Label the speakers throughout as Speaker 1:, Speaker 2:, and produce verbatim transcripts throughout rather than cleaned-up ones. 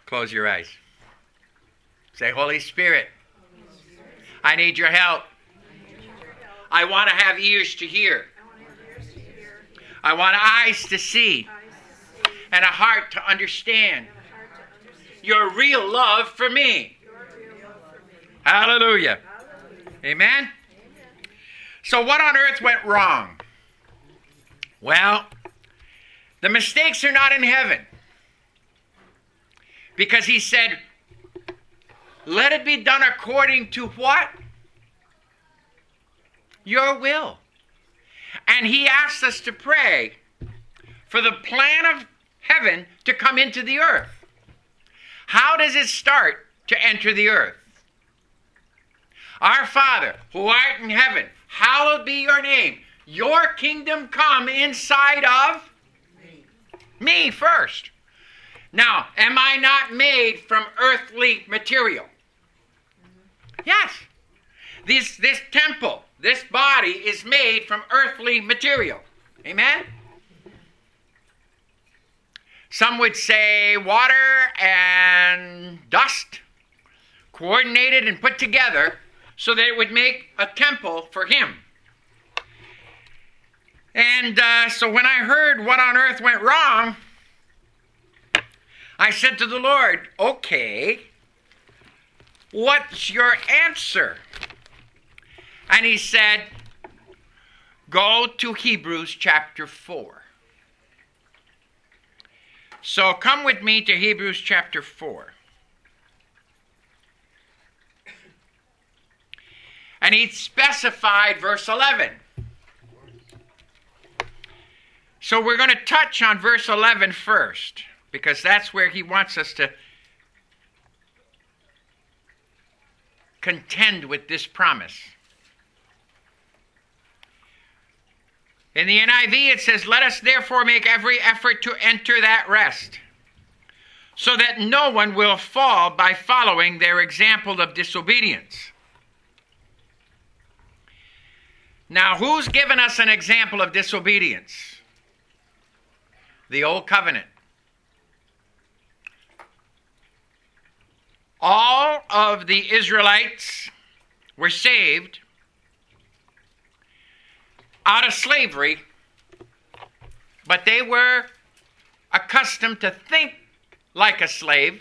Speaker 1: Close your eyes. Say, Holy Spirit, I need your help. I want to have ears to hear. I want eyes to see and a heart to understand your real love for me. Hallelujah. Amen? So what on earth went wrong? Well, the mistakes are not in heaven. Because he said, let it be done according to what? Your will. And he asked us to pray for the plan of heaven to come into the earth. How does it start to enter the earth? Our Father, who art in heaven, hallowed be your name. Your kingdom come inside of me, me first. Now, am I not made from earthly material? Yes. This, this temple, this body is made from earthly material. Amen? Some would say water and dust coordinated and put together so that it would make a temple for him. And uh, so when I heard what on earth went wrong, I said to the Lord, okay, what's your answer? And he said, go to Hebrews chapter four. So come with me to Hebrews chapter four. And he specified verse eleven. So we're going to touch on verse eleven first, because that's where he wants us to contend with this promise. In the N I V it says, let us therefore make every effort to enter that rest, so that no one will fall by following their example of disobedience. Now, who's given us an example of disobedience? The Old Covenant. All of the Israelites were saved out of slavery, but they were accustomed to think like a slave.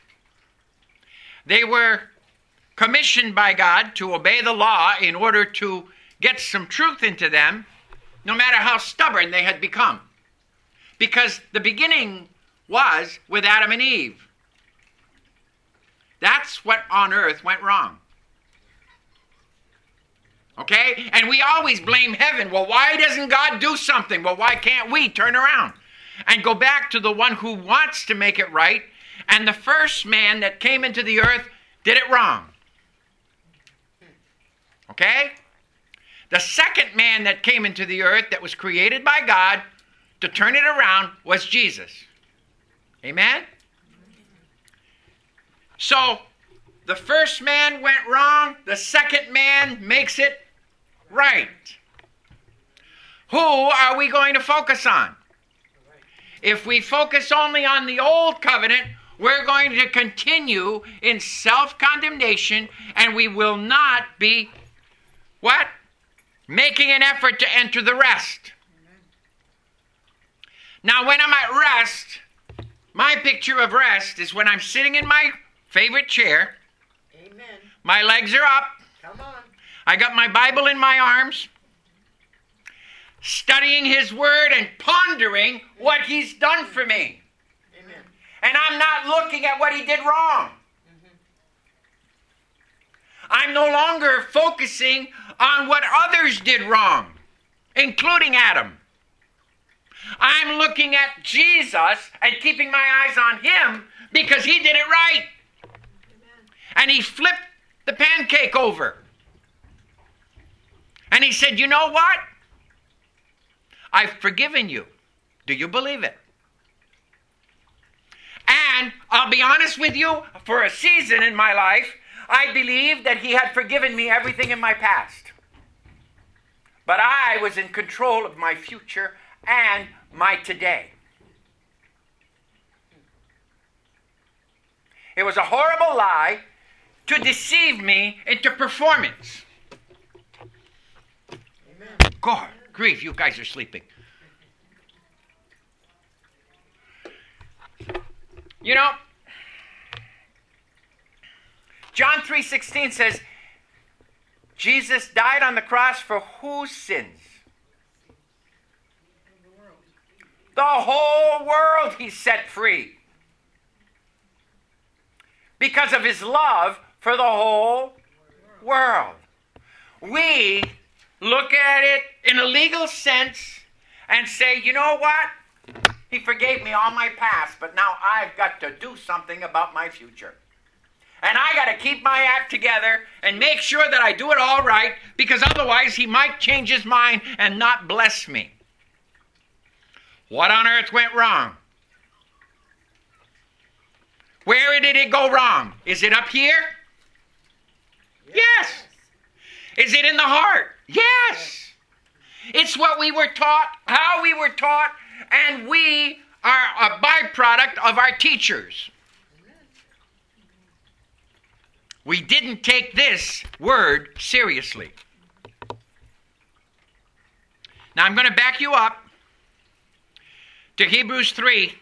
Speaker 1: They were commissioned by God to obey the law in order to get some truth into them, no matter how stubborn they had become. Because the beginning was with Adam and Eve. That's what on earth went wrong. Okay? And we always blame heaven. Well, why doesn't God do something? Well, why can't we turn around and go back to the one who wants to make it right? And the first man that came into the earth did it wrong. Okay? The second man that came into the earth that was created by God to turn it around was Jesus. Amen? So, the first man went wrong. The second man makes it right. Who are we going to focus on? If we focus only on the old covenant, we're going to continue in self-condemnation, and we will not be, what? Making an effort to enter the rest. Now, when I'm at rest, my picture of rest is when I'm sitting in my favorite chair.
Speaker 2: Amen.
Speaker 1: My legs are up.
Speaker 2: Come on.
Speaker 1: I got my Bible in my arms, studying his word and pondering what he's done for me.
Speaker 2: Amen.
Speaker 1: And I'm not looking at what he did wrong.
Speaker 2: Mm-hmm.
Speaker 1: I'm no longer focusing on what others did wrong, including Adam. I'm looking at Jesus and keeping my eyes on him because he did it right.
Speaker 2: Amen.
Speaker 1: And he flipped the pancake over. And he said, you know what? I've forgiven you. Do you believe it? And I'll be honest with you, for a season in my life, I believed that he had forgiven me everything in my past. But I was in control of my future and my today. It was a horrible lie to deceive me into performance.
Speaker 2: Amen.
Speaker 1: God, grief, you guys are sleeping. You know, John three sixteen says, Jesus died on the cross for whose sins? The whole world he set free. Because of his love for the whole world. We look at it in a legal sense and say, you know what? He forgave me all my past, but now I've got to do something about my future. And I got to keep my act together and make sure that I do it all right, because otherwise he might change his mind and not bless me. What on earth went wrong? Where did it go wrong? Is it up here? Yes. Is it in the heart? Yes. It's what we were taught, how we were taught, and we are a byproduct of our teachers. We didn't take this word seriously. Now I'm going to back you up to Hebrews three.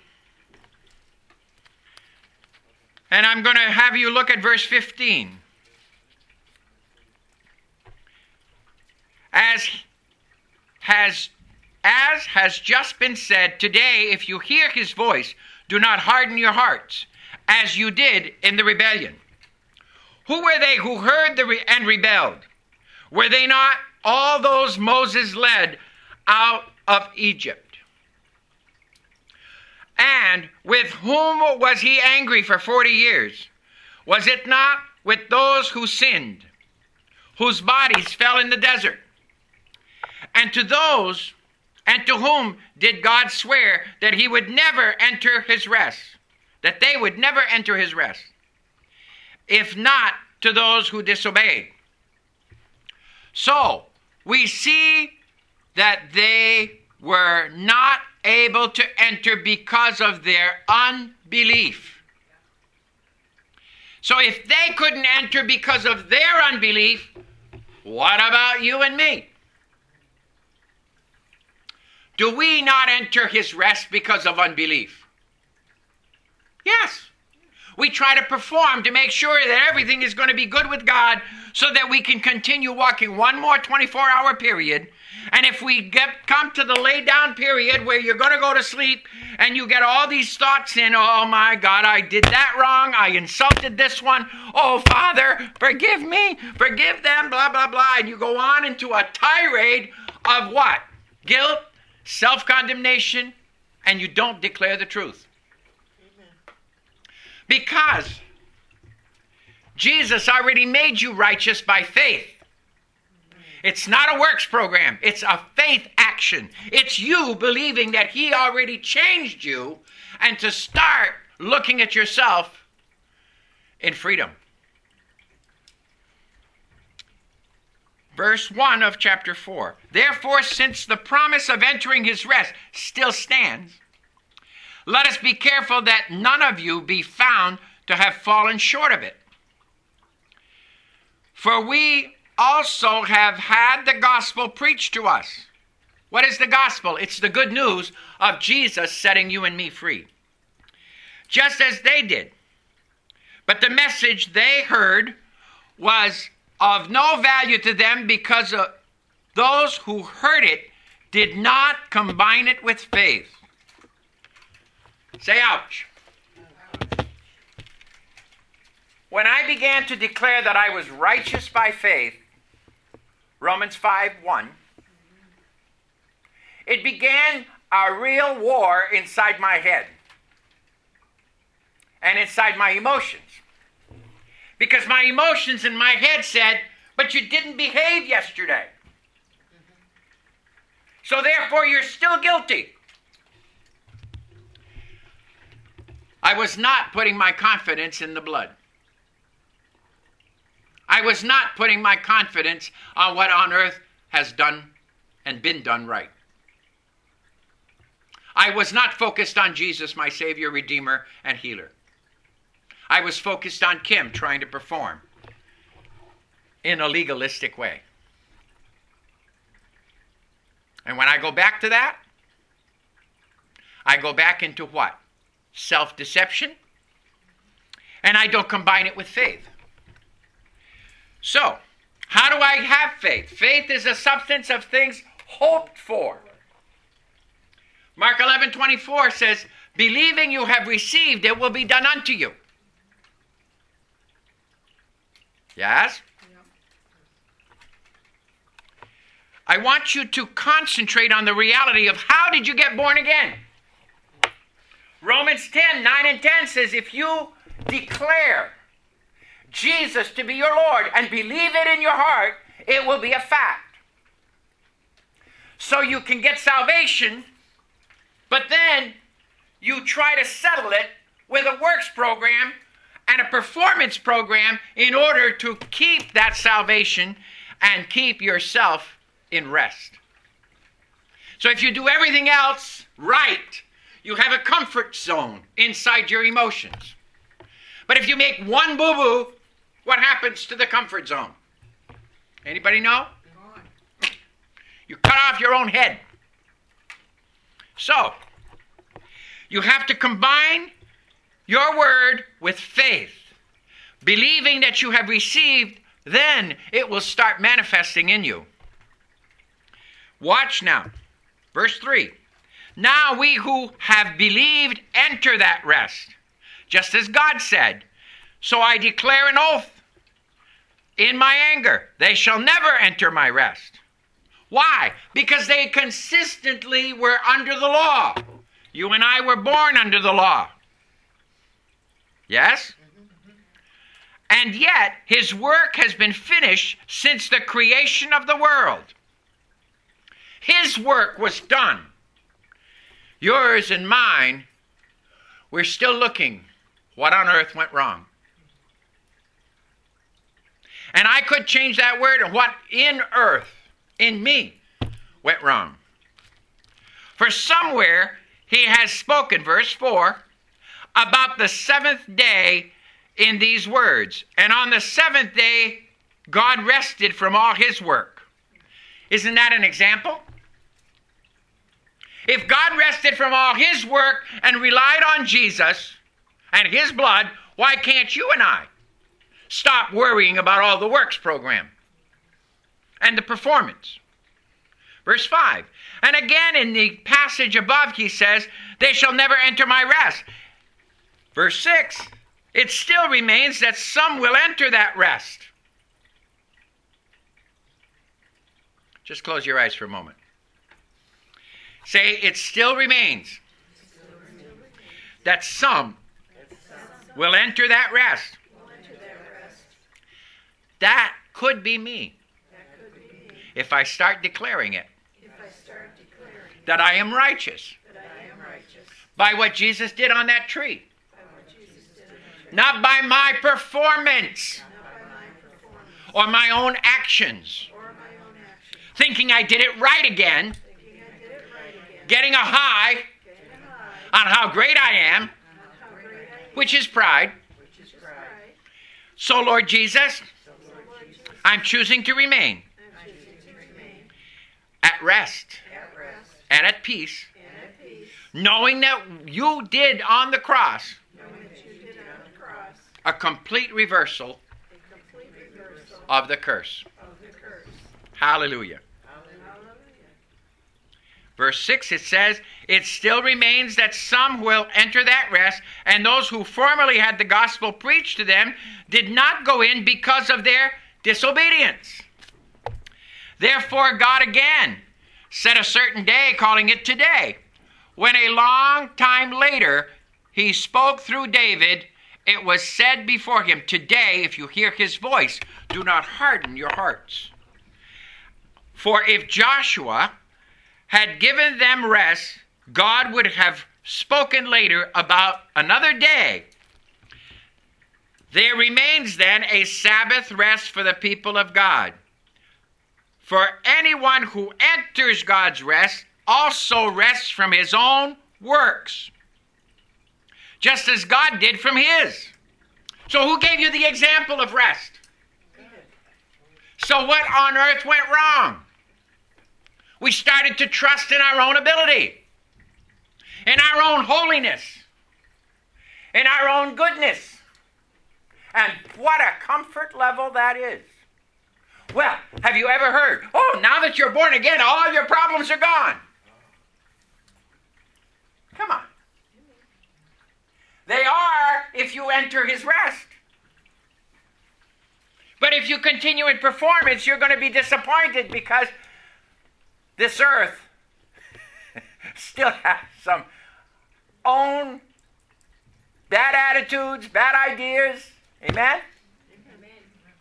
Speaker 1: And I'm going to have you look at verse fifteen. As has, as has just been said, today, if you hear his voice, do not harden your hearts, as you did in the rebellion. Who were they who heard the re- and rebelled? Were they not all those Moses led out of Egypt? And with whom was he angry for forty years? Was it not with those who sinned, whose bodies fell in the desert? And to those, and to whom did God swear that he would never enter his rest, that they would never enter his rest, if not to those who disobeyed? So, we see that they were not able to enter because of their unbelief. So if they couldn't enter because of their unbelief, what about you and me? Do we not enter his rest because of unbelief? Yes. We try to perform to make sure that everything is going to be good with God so that we can continue walking one more twenty-four hour period. And if we get come to the lay down period where you're going to go to sleep and you get all these thoughts in, oh my God, I did that wrong, I insulted this one, oh Father, forgive me, forgive them, blah, blah, blah. And you go on into a tirade of what? Guilt, self-condemnation, and you don't declare the truth. Because Jesus already made you righteous by faith. It's not a works program. It's a faith action. It's you believing that he already changed you and to start looking at yourself in freedom. Verse one of chapter four. Therefore, since the promise of entering his rest still stands, let us be careful that none of you be found to have fallen short of it. For we also have had the gospel preached to us. What is the gospel? It's the good news of Jesus setting you and me free. Just as they did. But the message they heard was of no value to them because of those who heard it did not combine it with faith. Say ouch. When I began to declare that I was righteous by faith, Romans five one, it began a real war inside my head and inside my emotions. Because my emotions in my head said, but you didn't behave yesterday. So therefore you're still guilty. I was not putting my confidence in the blood. I was not putting my confidence on what on earth has done and been done right. I was not focused on Jesus, my Savior, Redeemer, and Healer. I was focused on Kim trying to perform in a legalistic way. And when I go back to that, I go back into what? Self-deception. And I don't combine it with faith. So, how do I have faith? Faith is a substance of things hoped for. Mark eleven twenty-four says, believing you have received, it will be done unto you. Yes? I want you to concentrate on the reality of how did you get born again? Romans ten, nine and ten says, if you declare Jesus to be your Lord and believe it in your heart, it will be a fact. So you can get salvation, but then you try to settle it with a works program and a performance program in order to keep that salvation and keep yourself in rest. So if you do everything else right, you have a comfort zone inside your emotions. But if you make one boo-boo, what happens to the comfort zone? Anybody know? You cut off your own head. So, you have to combine your word with faith. Believing that you have received, then it will start manifesting in you. Watch now. Verse three. Now we who have believed enter that rest, just as God said. So I declare an oath in my anger, they shall never enter my rest. Why? Because they consistently were under the law. You and I were born under the law. Yes? And yet, his work has been finished since the creation of the world. His work was done. Yours and mine, we're still looking. What on earth went wrong? And I could change that word, and what in earth, in me, went wrong. For somewhere he has spoken, verse four, about the seventh day in these words. And on the seventh day, God rested from all his work. Isn't that an example? If God rested from all his work and relied on Jesus and his blood, why can't you and I stop worrying about all the works program and the performance? Verse five. And again in the passage above he says, they shall never enter my rest. Verse six. It still remains that some will enter that rest. Just close your eyes for a moment. Say, it still remains that some will enter that rest. That could be me if I start declaring it, that I am righteous by what Jesus did on that tree. Not by my performance or my own actions. Thinking I did it right again. Getting a high on how great I am, which is pride. So, Lord Jesus, I'm choosing to remain at rest and at peace, knowing that you did on the cross a complete reversal of the curse. Hallelujah. Verse six, it says, it still remains that some will enter that rest, and those who formerly had the gospel preached to them did not go in because of their disobedience. Therefore, God again set a certain day, calling it today, when a long time later he spoke through David. It was said before him, today, if you hear his voice, do not harden your hearts. For if Joshua had given them rest, God would have spoken later about another day. There remains then a Sabbath rest for the people of God. For anyone who enters God's rest also rests from his own works, just as God did from his. So who gave you the example of rest? So what on earth went wrong? We started to trust in our own ability, in our own holiness, in our own goodness. And what a comfort level that is. Well, have you ever heard, oh, now that you're born again, all your problems are gone? Come on. They are if you enter his rest. But if you continue in performance, you're going to be disappointed because this earth still has some own bad attitudes, bad ideas. Amen? Amen.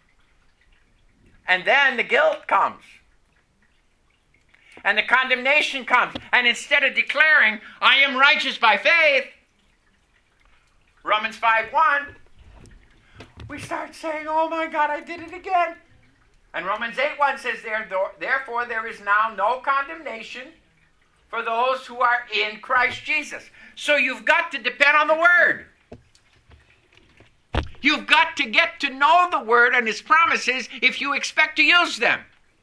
Speaker 1: And then the guilt comes. And the condemnation comes. And instead of declaring, I am righteous by faith, Romans five one, we start saying, oh my God, I did it again. And Romans eight one says, therefore there is now no condemnation for those who are in Christ Jesus. So you've got to depend on the Word. You've got to get to know the Word and His promises if you expect to use them.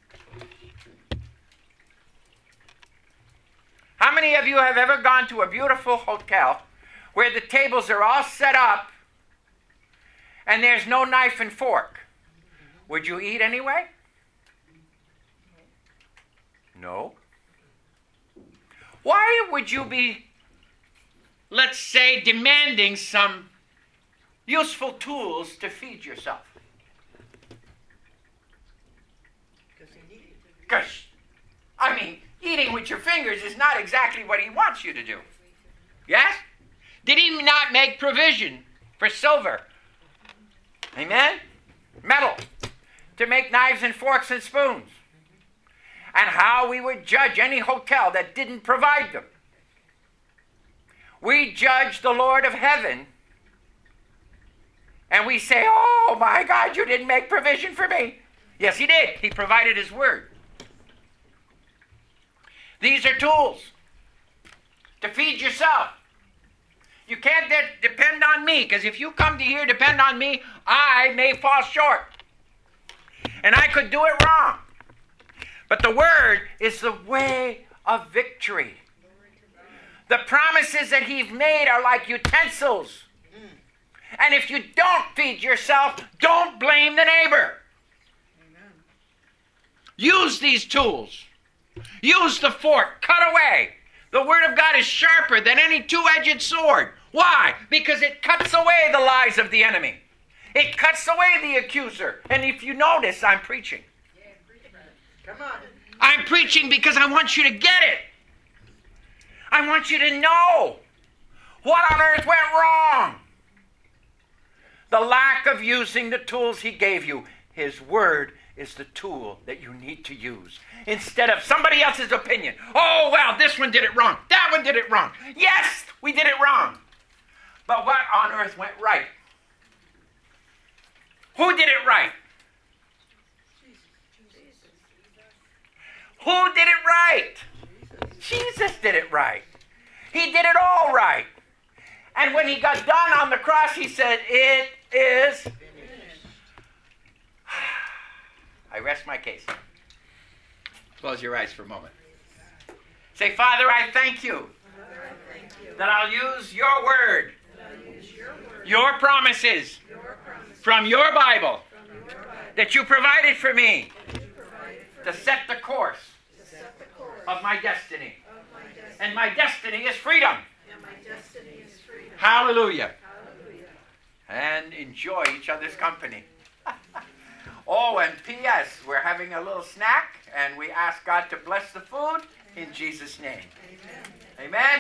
Speaker 1: How many of you have ever gone to a beautiful hotel where the tables are all set up and there's no knife and fork? Would you eat anyway? No. Why would you be, let's say, demanding some useful tools to feed yourself? Because, I mean, eating with your fingers is not exactly what he wants you to do. Yes? Did he not make provision for silver? Amen? Metal. To make knives and forks and spoons. And how we would judge any hotel that didn't provide them. We judge the Lord of heaven and we say, oh my God, you didn't make provision for me. Yes, he did. He provided his word. These are tools to feed yourself. You can't de- depend on me, because if you come to here, depend on me, I may fall short. And I could do it wrong. But the Word is the way of victory. The promises that He's made are like utensils. And if you don't feed yourself, don't blame the neighbor. Amen. Use these tools. Use the fork. Cut away. The Word of God is sharper than any two-edged sword. Why? Because it cuts away the lies of the enemy. It cuts away the accuser. And if you notice, I'm preaching.
Speaker 2: Yeah, preach about it. Come on.
Speaker 1: I'm preaching because I want you to get it. I want you to know what on earth went wrong. The lack of using the tools he gave you. His word is the tool that you need to use. Instead of somebody else's opinion. Oh, well, this one did it wrong. That one did it wrong. Yes, we did it wrong. But what on earth went right? Who did it right? Who did it right? Jesus did it right. He did it all right. And when he got done on the cross, he said, it is finished. I rest my case. Close your eyes for a moment. Say, Father, I thank you,
Speaker 2: Father, I thank you
Speaker 1: that I'll use your word,
Speaker 2: that I use your, word,
Speaker 1: your promises,
Speaker 2: your promises
Speaker 1: from your Bible,
Speaker 2: from your Bible
Speaker 1: that you provided for me
Speaker 2: that you provided for
Speaker 1: to
Speaker 2: me
Speaker 1: set the course
Speaker 2: to set the course
Speaker 1: of my destiny.
Speaker 2: of my destiny.
Speaker 1: And my destiny is freedom.
Speaker 2: And my destiny is freedom.
Speaker 1: Hallelujah.
Speaker 2: Hallelujah.
Speaker 1: And enjoy each other's company. Oh, and P S we're having a little snack, and we ask God to bless the food in Jesus' name.
Speaker 2: Amen.
Speaker 1: Amen.